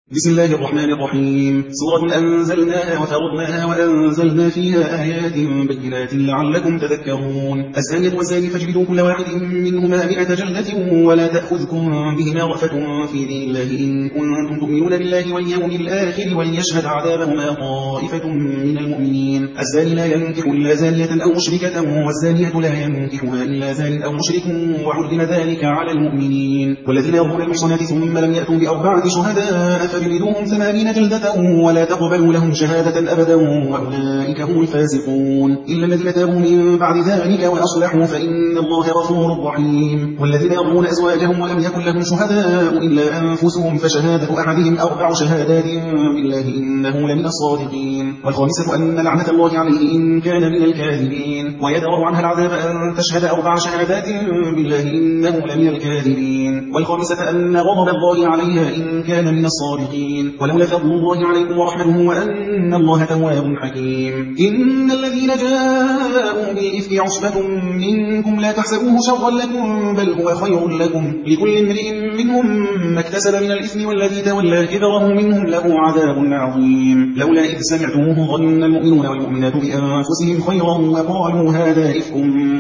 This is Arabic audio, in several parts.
بسم الله الرحمن الرحيم. سورة أنزلناها وفرضناها وأنزلنا فيها آيات بينات لعلكم تذكرون. الزانية والزاني فاجلدوا كل واحد منهما 100 جلدة ولا تأخذكم بهما رأفة في دين الله إن كنتم تؤمنون بالله واليوم الآخر وليشهد عذابهما طائفة من المؤمنين. الزاني لا ينكح إلا زانية أو مشركة والزانية لا ينكحها إلا زان أو مشرك وحرم ذلك على المؤمنين. والذين يرمون المحصنات ثم لم يأتوا بأربعة شهداء فاجلدوهم 80 جلدة ولا تقبلوا لهم شهادة أبدا وأولئك هم الفاسقون إلا الذين تابوا من بعد ذلك وأصلحوا فإن الله غفور رحيم. والذين يرمون أزواجهم ولم يكن لهم شهداء إلا أنفسهم فشهادة أحدهم 4 شهادات بالله إنه لمن الصادقين. والخامسة أن لعنة الله عليه إن كان من الكاذبين ويدرأ عنها العذاب أن تشهد 4 شهادات بالله إنه لمن الكاذبين. والخامسة أن غضب الله عليها إن كان من الصادقين ولولا فضل الله عليكم ورحمته وأن الله تواب حكيم. إن الذين جاءوا بالإفك عصبة منكم لا تحسبوه شرا لكم بل هو خير لكم لكل امرئ منهم ما اكتسب من الإثم والذي تولى كبره منهم له عذاب عظيم. لولا إذ سمعتموه ظن المؤمنون والمؤمنات بأنفسهم خيرا وقالوا هذا إفك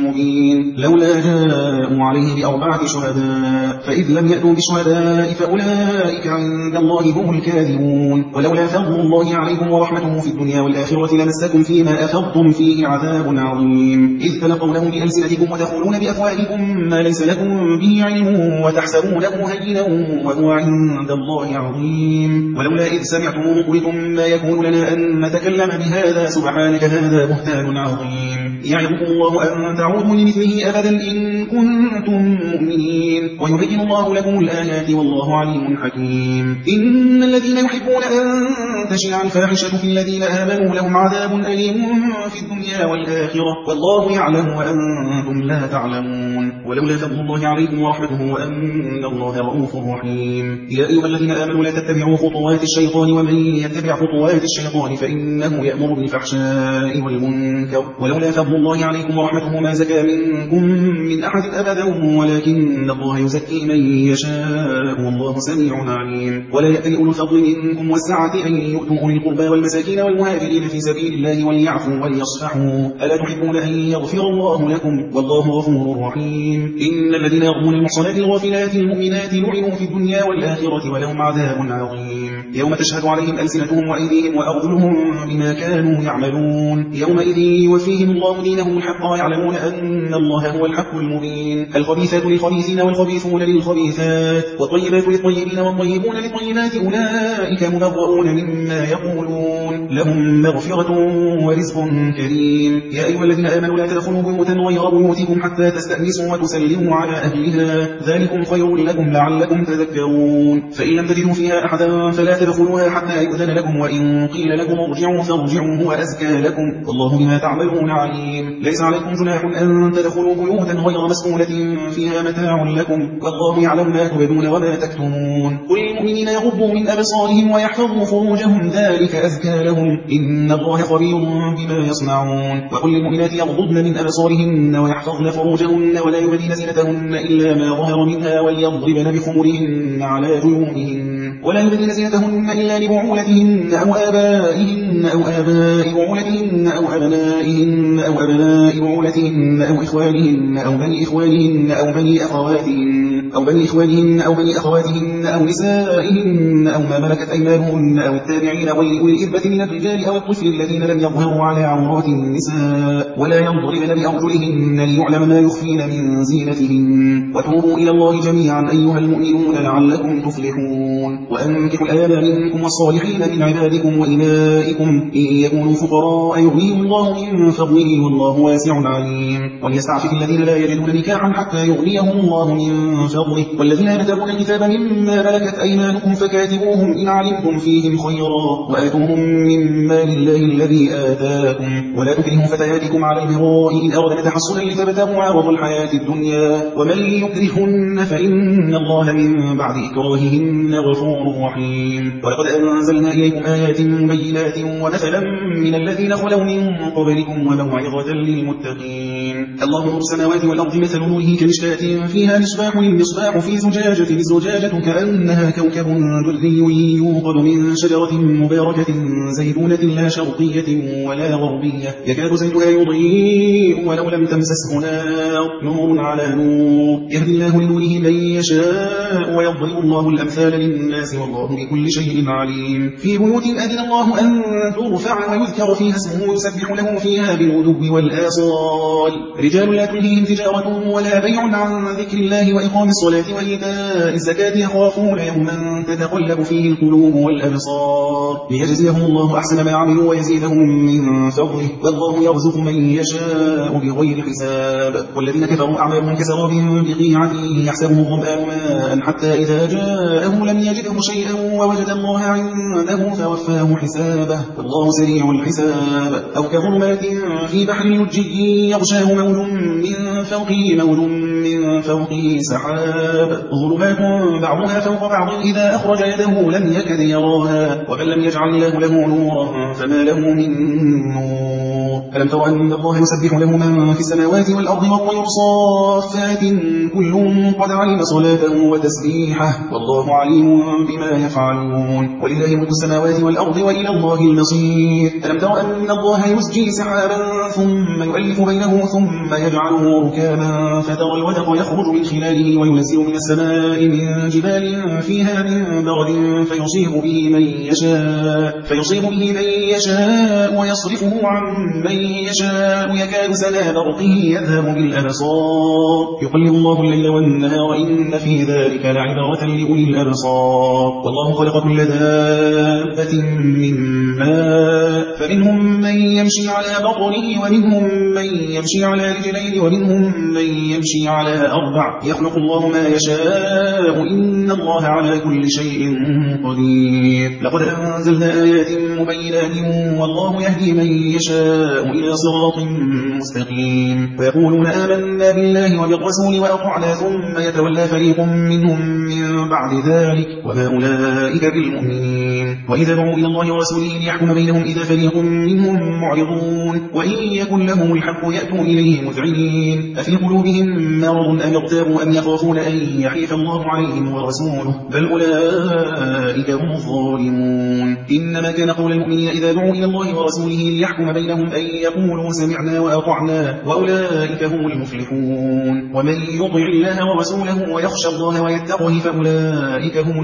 مبين لولا جاءوا عليه ب4 شهداء فإذ لم يأتوا بشهداء فأولئك عند الله هم الكاذبون. ولولا فضل الله عليكم ورحمته في الدنيا والآخرة لمسكم فيما أفضتم فيه عذاب عظيم إذ تلقونه بألسنتكم وتقولون بأفواهكم ما ليس لكم به علم وتحسبونه هينا وهو عند الله عظيم. ولولا إذ سمعتموه قلتم ما يكون لنا أن نتكلم بهذا سبحانك هذا بهتان عظيم يعظكم الله أن تعودوا لمثله أبدا إن كنتم مؤمنين ويبين الله لكم الآيات والله عليم حكيم. إن الذين يحبون أن تشيع الفاحشة في الذين آمنوا لهم عذاب أليم في الدنيا والآخرة والله يعلم وأنتم لا تعلمون. ولولا فضل الله عليكم ورحمته وأن الله رؤوف رحيم. يا أيها الذين آمنوا لا تتبعوا خطوات الشيطان ومن يتبع خطوات الشيطان فإنه يأمر بالفحشاء والمنكر ولولا فضل الله عليكم ورحمته ما زكى منكم من أحد أبدا ولكن الله يزكي من يشاء والله سميع عليم. ولا يأتل أولو الفضل منكم والسعة أن يؤتوا أولي القربى والمساكين والمهاجرين في سبيل الله وليعفوا وليصفحوا ألا تحبون أن يغفر الله لكم والله غفور رحيم. إن الذين يرمون المحصنات الغافلات المؤمنات لعنوا في الدنيا والآخرة ولهم عذاب عظيم يوم تشهد عليهم ألسنتهم وأيديهم وأرجلهم بما كانوا يعملون يومئذ يوفيهم الله دينهم الحق ويعلمون أن الله هو الحق المبين. الخبيثات للخبيثين والخبيثون للخبيثات والطيبات للطيبين والطيبون للطيبات أولئك مبرؤون مما يقولون لهم مغفرة ورزق كريم. يا أيها الذين آمنوا لا تدخلوا بيوتا غير بيوتكم حتى تستأنسوا وتسلموا على أهلها ذلكم خير لكم لعلكم تذكرون. فإن لم تجدوا فيها أحدا فلا تدخلوها حتى يؤذن لكم وإن قيل لكم ارجعوا فارجعوا هو أزكى لكم والله بما تعملون عليم. ليس عليكم جناح أن تدخلوا بيوتا غير مسؤولة فيها متاع لكم والله يعلم ما تبدون وما تكتمون. قل للمؤمنين يغضوا من أبصارهم ويحفظوا فروجهم ذلك أزكى لهم إن الله خبير بما يصنعون. وقل للمؤمنات يغضضن من أبصارهن ويحفظن فروجهن ولا يبدين زينتهن إلا ما ظهر منها وليضربن بخمرهن على جيوبهن ولا يبدين زينتهن إلا لبعولتهن أو آبائهن أو آباء بعولتهن أو أبنائهن أو أبناء بعولتهن أو إخوانهن أو بني إخوانهن أو بني أخواتهن أو بني إخوانهن أو بني أخواتهن أو نسائهن أو ما ملكت أيمانهن أو التابعين غير أولي الإربة من الرجال أو الطفل الذين لم يظهروا على عورات النساء ولا يضربن بأرجلهن ليعلم ما يخفين من زينتهن. وتوبوا إلى الله جميعا أيها المؤمنون لعلكم تفلحون. وأنكحوا الأيام منكم والصالحين من عبادكم وإمائكم إن يكونوا فقراء يغنيهم الله من فضله والله واسع عليم. وليستعفف الذين لا يجدون نكاحا حتى يغنيهم الله من فضله والذين يبتغون الكتاب مما ملكت أيمانكم فكاتبوهم إن علمتم فيهم خيرا وآتوهم من مال الله الذي آتاكم ولا تكرهوا فتياتكم على البغاء إن أردنا تحصنا لتبتغوا عرض الحياة الدنيا ومن يكرهن فإن الله من بعد إكراههن غفور رحيم. ولقد أنزلنا إليكم آيات بينات ومثلا من الذين خلوا من قبلكم وموعظة للمتقين. الله نور السماوات والأرض مثل نوره كمشكاة فيها مصباح المصباح في زجاجة الزجاجة كأنها كوكب دري يوقد من شجرة مباركة زيتونة لا شرقية ولا غربية يكاد زيتها يضيء ولو لم تمسسه نار نور على نور يهدي الله لنوره من يشاء ويضرب الله الأمثال للناس والله بكل شيء عليم في بيوت أذن الله أن ترفع ويذكر فيها اسمه يسبح له فيها بالغدو والآصال رجال لا تلهيهم تجارة ولا بيع عن ذكر الله وإقام الصلاة وإيتاء الزكاة يخافون يوما تتقلب فيه القلوب والأبصار ليجزيهم الله أحسن ما عملوا ويزيدهم من فضله والله يرزق من يشاء بغير حساب والذين كفروا أعمالهم كسراب بقيعة يحسبه الظمآن ماء حتى إذا جاءه لم يجده شيئا ووجد الله عنده فوفاه حسابه والله سريع الحساب أو كظلمات في بحر لجي يغشاه موج من فوقه موج من فوقه سحاب ظلمات بعضها فوق بعض إذا أخرج يده لم يكد يراها ومن لم يجعل الله له نورا فما له من نور ألم تر أن الله يسبح له من في السماوات والأرض والطير صافات كل قد علم صلاته وتسبيحه والله عليم بما يفعلون ولله ملك السماوات والأرض وإلى الله المصير ألم تر أن الله يسجي سحابا ثم يؤلف بينه ثم يجعله ركاما فترى الودق يخرج من خلاله وينزل من السماء من جبال فيها من برد فيصيب به من يشاء ويصرفه عن من يشاء يكاد سنا برقه يذهب بالأبصار يقلب الله الليل والنهار إن في ذلك لعبرة لأولي الأبصار والله خلق كل دابة من ماء فمنهم من يمشي على بطنه ومنهم من يمشي على رجلين ومنهم من يمشي على أربع يخلق الله ما يشاء إن الله على كل شيء قدير لقد أنزلنا آيات مبينات والله يهدي من يشاء إلى صراط مستقيم ويقولون آمنا بالله وبالرسول وأطعنا ثم يتولى فريق منهم من بعد ذلك وما أولئك بالمؤمنين وإذا دعوا إلى الله ورسوله ليحكم بينهم إذا فريق منهم معرضون وإن يكن لهم الحق يأتوا إليه مذعنين أفي قلوبهم مرض أم ارتابوا أم يخافون أن يحيف الله عليهم ورسوله بل أولئك هم الظالمون إنما كان قول المؤمنين إذا دعوا إلى الله ورسوله ليحكم بينهم أن يقولوا سمعنا وأطعنا وأولئك هم المفلحون ومن يطع الله ورسوله ويخشى الله ويتقه فأولئك هم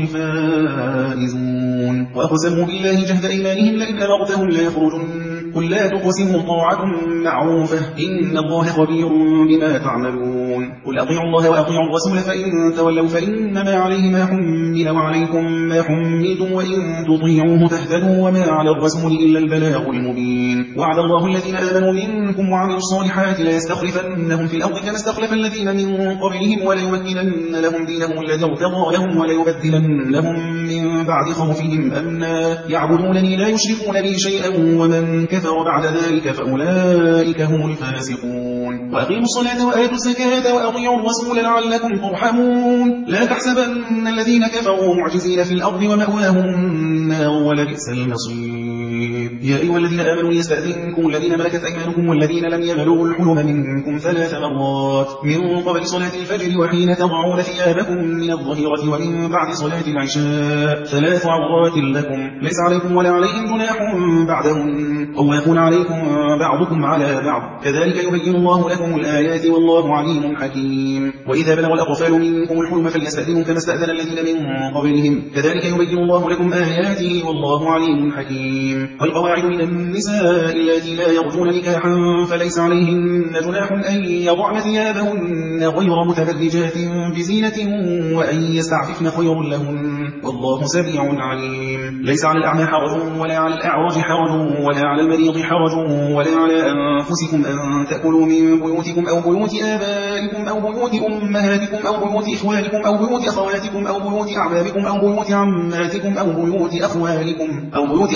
الفائزون وأقسموا بالله جهد أيمانهم لئن أمرتهم لا يخرجن قل لا تقسموا طاعة معروفة إن الله خبير بما تعملون قل أطيعوا الله وأطيعوا الرسول فإن تولوا فإنما عليه ما حمل وعليكم ما حملتم وإن تطيعوه تهتدوا وما على الرسول إلا البلاغ المبين وعد الله الذين آمنوا منكم وعملوا الصالحات لا يستخلفنهم في الأرض كما استخلف الذين من قبلهم وليمكنن لهم دينهم الذي ارتضى لهم وليبدلنهم من بعد خوفهم أمنا يعبدونني لا يشركون بي شيئا ومن كفر بعد ذلك فأولئك هم الفاسقون وأقيموا الصلاة وآتوا الزكاة وأطيعوا الرسول لعلكم ترحمون لا تحسبن الذين كفروا معجزين في الأرض ومأواهم النار ولبئس المصير يا أيها الذين آمنوا ليستأذنكم الذين ملكت أيمانكم والذين لم يبلغوا الحلم منكم 3 مرات من قبل صلاة الفجر وحين تضعون ثيابكم من الظهيرة ومن بعد صلاة العشاء 3 عورات لكم ليس عليكم ولا عليهم جناح بعدهم طوافون عليكم بعضكم على بعض كذلك يبين الله لكم الآيات والله عليم حكيم وإذا بلغ الأطفال منكم الحلم فليستأذنوا كما استأذن الذين من قبلهم كذلك يبين الله لكم آياته والله عليم حكيم والقواعد من النساء التي لا يرجون نكاحا فليس عليهن جناح أن يضعن ثيابهن غير متبرجات بزينة وأن يستعففن خير لهن والله سميع عليم ليس على الأعمى حرج ولا على الأعرج حرج ولا على المريض حرج ولا على أنفسكم أن تأكلوا من بيوتكم أو بيوت آبائكم أو بيوت أمهاتكم أو بيوت إخوانكم أو بيوت أخواتكم أو بيوت أعمامكم أو بيوت عماتكم أو بيوت أخوالكم أو بيوت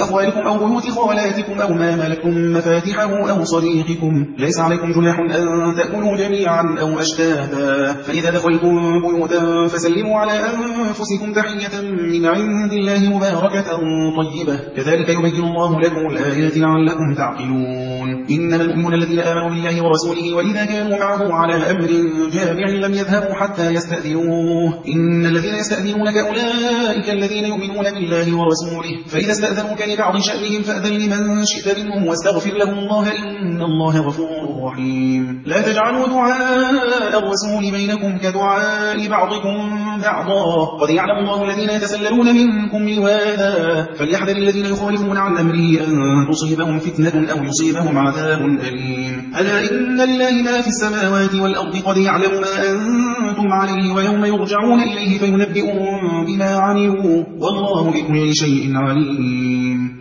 خالاتكم أو ما ملكتم مفاتحه أو صديقكم ليس عليكم جناح أن تأكلوا جميعا أو أشتاتا فإذا دخلتم بيوتا فسلموا على أنفسكم تحية من عند الله مباركة طيبة كذلك يبين الله لكم الآيات لعلكم تعقلون إنما المؤمنون الذين آمنوا بالله ورسوله وإذا كانوا معه على أمر جامع لم يذهبوا حتى يستأذنوه إن الذين يستأذنونك أولئك الذين يؤمنون بالله ورسوله فإذا استأذنوك لبعض شأنهم فأذن لمن شئت منهم واستغفر لهم الله إن الله غفور رحيم لا تجعلوا دعاء الرسول بينكم كدعاء بعضكم بعضا قد يعلم الله الذين يتسللون منكم لواذا فليحذر الذين يخالفون عن أمره أن تصيبهم فتنة أو يصيبهم عذاب أليم ألا إن لله ما في السماوات والأرض قد يعلم ما أنتم عليه ويوم يرجعون إليه فينبئهم بما عملوا والله بكل شيء عليم